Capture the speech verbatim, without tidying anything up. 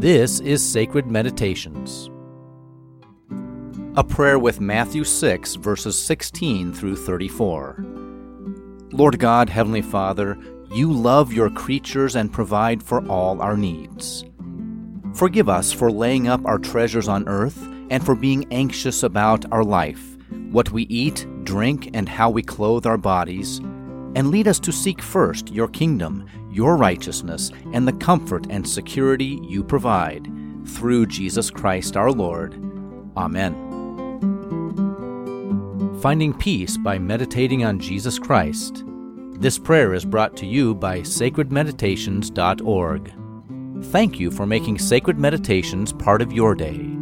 This is Sacred Meditations. A prayer with Matthew six, verses sixteen through thirty-four. Lord God, Heavenly Father, you love your creatures and provide for all our needs. Forgive us for laying up our treasures on earth and for being anxious about our life, what we eat, drink, and how we clothe our bodies, and lead us to seek first your kingdom, your righteousness, and the comfort and security you provide, through Jesus Christ our Lord. Amen. Finding peace by meditating on Jesus Christ. This prayer is brought to you by sacred meditations dot org. Thank you for making Sacred Meditations part of your day.